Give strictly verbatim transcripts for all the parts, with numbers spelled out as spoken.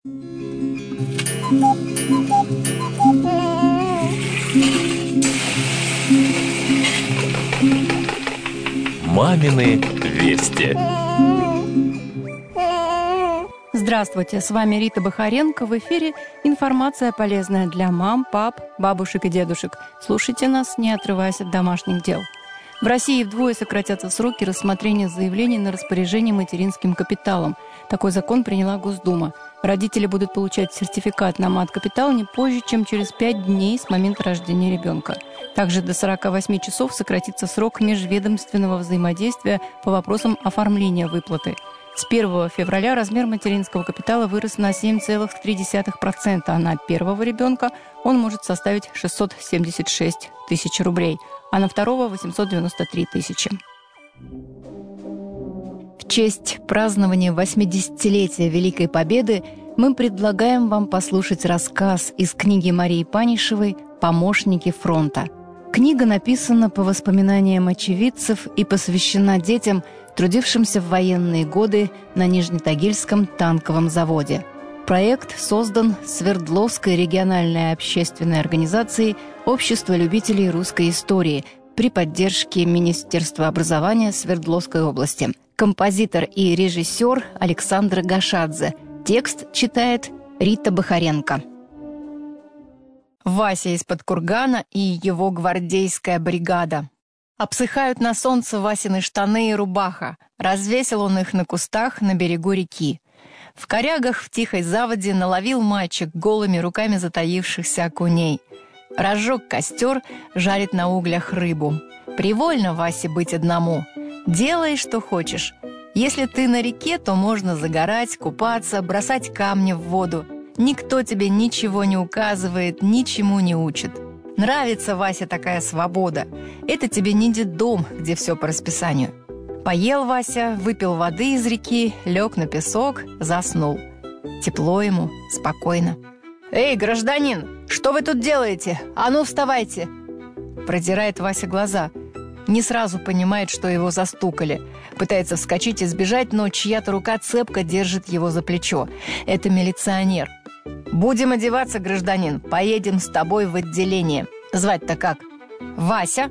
Мамины вести. Здравствуйте, с вами Рита Бахаренко. В эфире информация, полезная для мам, пап, бабушек и дедушек. Слушайте нас, не отрываясь от домашних дел. В России вдвое сократятся сроки рассмотрения заявлений на распоряжение материнским капиталом. Такой закон приняла Госдума. Родители будут получать сертификат на мат-капитал не позже, чем через пять дней с момента рождения ребенка. Также до сорока восьми часов сократится срок межведомственного взаимодействия по вопросам оформления выплаты. С первого февраля размер материнского капитала вырос на семь целых три десятых процента, а на первого ребенка он может составить шестьсот семьдесят шесть тысяч рублей, а на второго – восемьсот девяносто три тысячи. В честь празднования восьмидесятилетия Великой Победы мы предлагаем вам послушать рассказ из книги Марии Панишевой «Помощники фронта». Книга написана по воспоминаниям очевидцев и посвящена детям, трудившимся в военные годы на Нижнетагильском танковом заводе. Проект создан Свердловской региональной общественной организацией «Общество любителей русской истории» при поддержке Министерства образования Свердловской области. Композитор и режиссер Александр Гашадзе. Текст читает Рита Бахаренко. Вася из-под кургана и его гвардейская бригада. Обсыхают на солнце Васины штаны и рубаха. Развесил он их на кустах на берегу реки. В корягах в тихой заводе наловил мальчик голыми руками затаившихся окуней. Разжег костер, жарит на углях рыбу. Привольно Васе быть одному. Делай, что хочешь. Если ты на реке, то можно загорать, купаться, бросать камни в воду. Никто тебе ничего не указывает, ничему не учит. Нравится Васе такая свобода. Это тебе не детдом, где все по расписанию. Поел Вася, выпил воды из реки, лег на песок, заснул. Тепло ему, спокойно. «Эй, гражданин, что вы тут делаете? А ну, вставайте!» Продирает Вася глаза. Не сразу понимает, что его застукали. Пытается вскочить и сбежать, но чья-то рука цепко держит его за плечо. Это милиционер. «Будем одеваться, гражданин. Поедем с тобой в отделение. Звать-то как?» «Вася».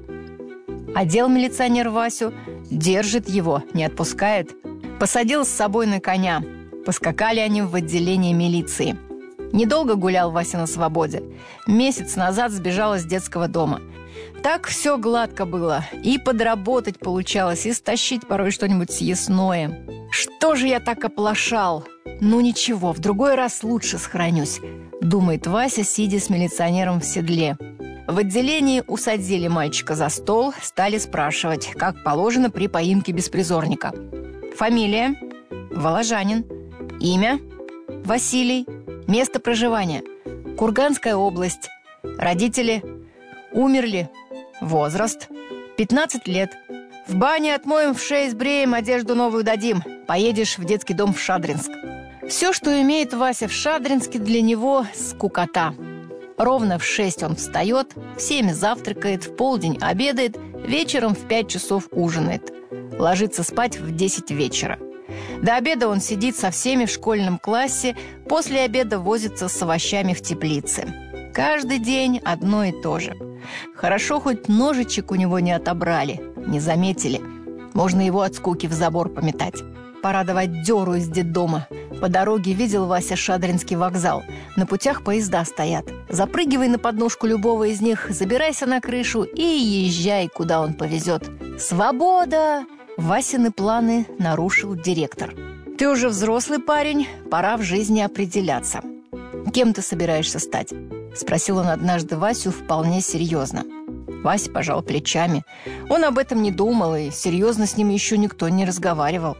Одел милиционер Васю, держит его, не отпускает. Посадил с собой на коня. Поскакали они в отделение милиции. Недолго гулял Вася на свободе. Месяц назад сбежал из детского дома. Так все гладко было. И подработать получалось, и стащить порой что-нибудь съестное. «Что же я так оплошал? Ну ничего, в другой раз лучше сохранюсь», думает Вася, сидя с милиционером в седле. В отделении усадили мальчика за стол, стали спрашивать, как положено при поимке беспризорника. Фамилия? Воложанин. Имя? Василий. Место проживания? Курганская область. Родители? Умерли. Возраст? пятнадцать лет. В бане отмоем, в шее сбреем, одежду новую дадим. Поедешь в детский дом в Шадринск. Все, что имеет Вася в Шадринске, для него скукота. Ровно в шесть он встает, в семь завтракает, в полдень обедает, вечером в пять часов ужинает. Ложится спать в десять вечера. До обеда он сидит со всеми в школьном классе, после обеда возится с овощами в теплице. Каждый день одно и то же. Хорошо, хоть ножичек у него не отобрали, не заметили. Можно его от скуки в забор пометать. Пора давать дёру из детдома. По дороге видел Вася Шадринский вокзал. На путях поезда стоят. Запрыгивай на подножку любого из них, забирайся на крышу и езжай, куда он повезет. Свобода! Васины планы нарушил директор. Ты уже взрослый парень, пора в жизни определяться. Кем ты собираешься стать? Спросил он однажды Васю вполне серьезно. Вася пожал плечами. Он об этом не думал, и серьезно с ним еще никто не разговаривал.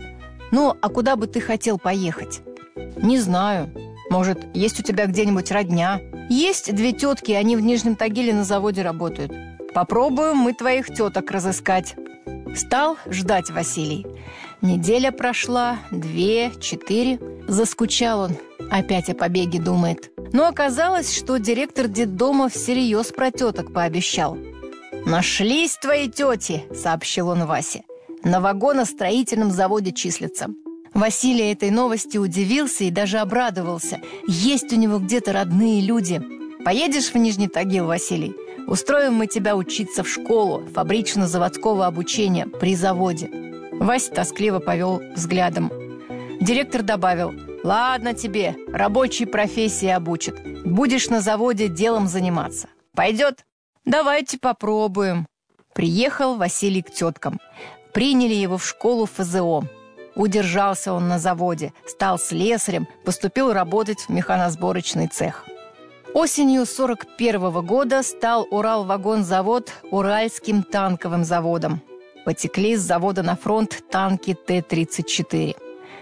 «Ну, а куда бы ты хотел поехать?» «Не знаю. Может, есть у тебя где-нибудь родня?» «Есть две тетки, они в Нижнем Тагиле на заводе работают. Попробуем мы твоих теток разыскать». Стал ждать Василий. Неделя прошла, две, четыре. Заскучал он. Опять о побеге думает. Но оказалось, что директор детдома всерьез про теток пообещал. «Нашлись твои тети», — сообщил он Васе. «На вагоностроительном заводе числятся». Василий этой новости удивился и даже обрадовался. Есть у него где-то родные люди. «Поедешь в Нижний Тагил, Василий? Устроим мы тебя учиться в школу фабрично-заводского обучения при заводе». Вася тоскливо повел взглядом. Директор добавил: «Ладно тебе, рабочей профессии обучат. Будешь на заводе делом заниматься. Пойдет?» «Давайте попробуем». Приехал Василий к теткам. Приняли его в школу эф зэ о. Удержался он на заводе, стал слесарем, поступил работать в механосборочный цех. Осенью сорок первого года стал Уралвагонзавод Уральским танковым заводом. Потекли с завода на фронт танки Т тридцать четыре.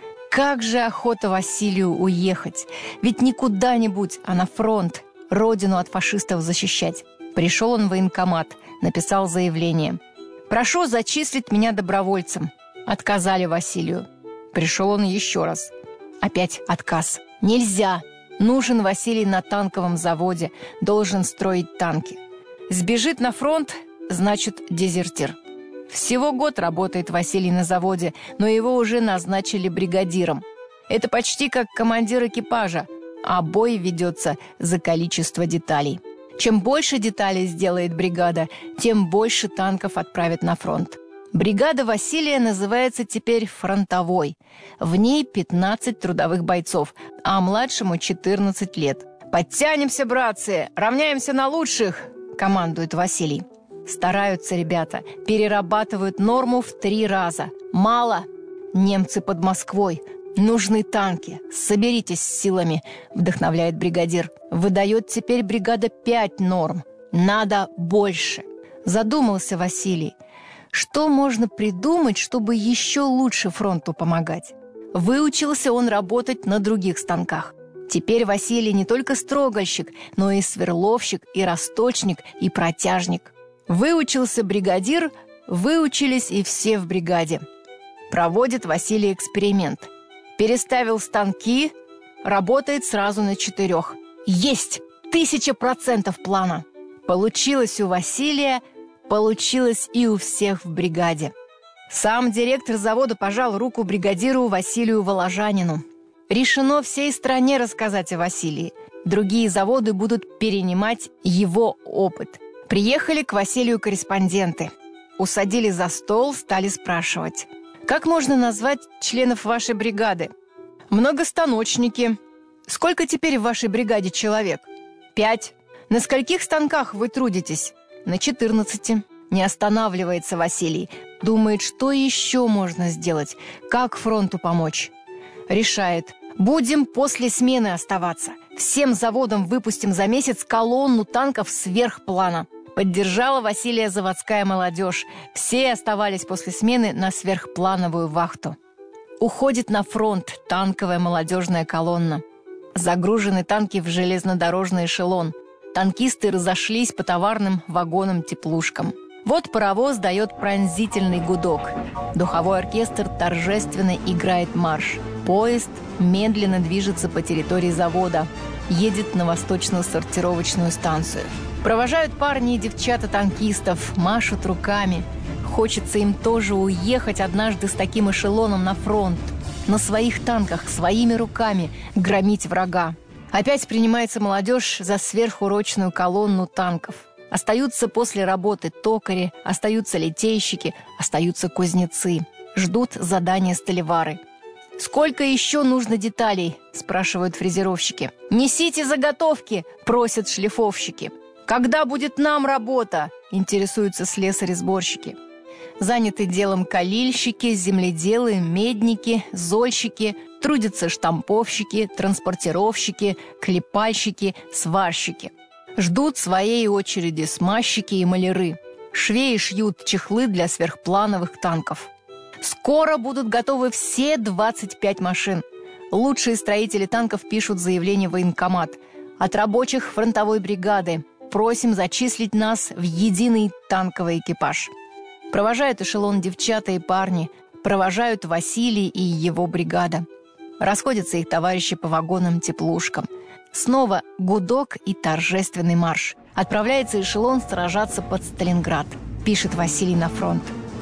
Как же охота Василию уехать! Ведь не куда-нибудь, а на фронт, родину от фашистов защищать. Пришел он в военкомат, написал заявление. «Прошу зачислить меня добровольцем». Отказали Василию. Пришел он еще раз. Опять отказ. «Нельзя! Нужен Василий на танковом заводе, должен строить танки. Сбежит на фронт, значит, дезертир». Всего год работает Василий на заводе, но его уже назначили бригадиром. Это почти как командир экипажа, а бой ведется за количество деталей. Чем больше деталей сделает бригада, тем больше танков отправят на фронт. Бригада Василия называется теперь фронтовой. В ней пятнадцать трудовых бойцов, а младшему четырнадцать лет. «Подтянемся, братцы! Равняемся на лучших!» – командует Василий. Стараются ребята, перерабатывают норму в три раза. Мало. Немцы под Москвой. Нужны танки. Соберитесь с силами, вдохновляет бригадир. Выдает теперь бригада пять норм. Надо больше. Задумался Василий. Что можно придумать, чтобы еще лучше фронту помогать? Выучился он работать на других станках. Теперь Василий не только строгольщик, но и сверловщик, и расточник, и протяжник. Выучился бригадир, выучились и все в бригаде. Проводит Василий эксперимент. Переставил станки, работает сразу на четырех. Есть! Тысяча процентов плана! Получилось у Василия, получилось и у всех в бригаде. Сам директор завода пожал руку бригадиру Василию Воложанину. Решено всей стране рассказать о Василии. Другие заводы будут перенимать его опыт. Приехали к Василию корреспонденты. Усадили за стол, стали спрашивать. «Как можно назвать членов вашей бригады?» «Многостаночники». «Сколько теперь в вашей бригаде человек?» «Пять». «На скольких станках вы трудитесь?» «На четырнадцати». Не останавливается Василий. Думает, что еще можно сделать, как фронту помочь. Решает. «Будем после смены оставаться. Всем заводам выпустим за месяц колонну танков сверх плана». Поддержала Василия заводская молодежь. Все оставались после смены на сверхплановую вахту. Уходит на фронт танковая молодежная колонна. Загружены танки в железнодорожный эшелон. Танкисты разошлись по товарным вагонам-теплушкам. Вот паровоз дает пронзительный гудок. Духовой оркестр торжественно играет марш. Поезд медленно движется по территории завода. Едет на восточную сортировочную станцию. Провожают парни и девчата танкистов, машут руками. Хочется им тоже уехать однажды с таким эшелоном на фронт. На своих танках, своими руками громить врага. Опять принимается молодежь за сверхурочную колонну танков. Остаются после работы токари, остаются литейщики, остаются кузнецы. Ждут задания столевары. «Сколько еще нужно деталей?» – спрашивают фрезеровщики. «Несите заготовки!» – просят шлифовщики. «Когда будет нам работа?» – интересуются слесари-сборщики. Заняты делом калильщики, земледелы, медники, зольщики, трудятся штамповщики, транспортировщики, клепальщики, сварщики. Ждут своей очереди смазчики и маляры. Швеи шьют чехлы для сверхплановых танков. Скоро будут готовы все двадцать пять машин. Лучшие строители танков пишут заявление в военкомат. От рабочих фронтовой бригады просим зачислить нас в единый танковый экипаж. Провожают эшелон девчата и парни. Провожают Василий и его бригада. Расходятся их товарищи по вагонам-теплушкам. Снова гудок и торжественный марш. Отправляется эшелон сражаться под Сталинград. Пишет Василий на фронт.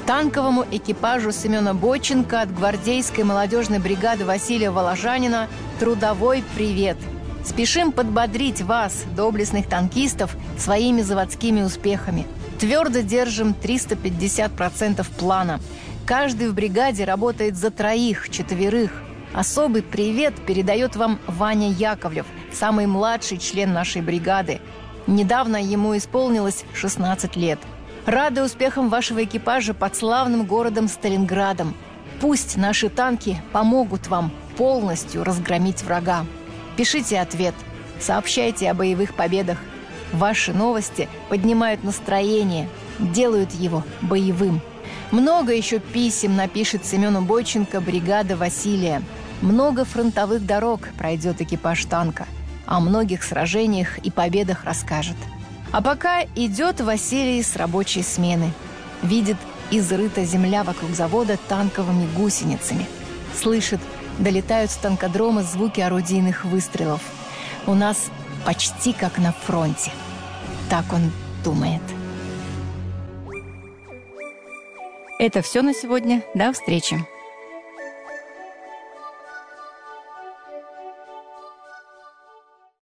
Танковому экипажу Семена Бойченко от гвардейской молодежной бригады Василия Воложанина трудовой привет! Спешим подбодрить вас, доблестных танкистов, своими заводскими успехами. Твердо держим триста пятьдесят процентов плана. Каждый в бригаде работает за троих, четверых. Особый привет передает вам Ваня Яковлев, самый младший член нашей бригады. Недавно ему исполнилось шестнадцать лет. Рады успехам вашего экипажа под славным городом Сталинградом. Пусть наши танки помогут вам полностью разгромить врага. Пишите ответ, сообщайте о боевых победах. Ваши новости поднимают настроение, делают его боевым. Много еще писем напишет Семену Бойченко бригада Василия. Много фронтовых дорог пройдет экипаж танка. О многих сражениях и победах расскажет. А пока идет Василий с рабочей смены. Видит, изрыта земля вокруг завода танковыми гусеницами. Слышит, долетают с танкодрома звуки орудийных выстрелов. У нас почти как на фронте. Так он думает. Это все на сегодня. До встречи.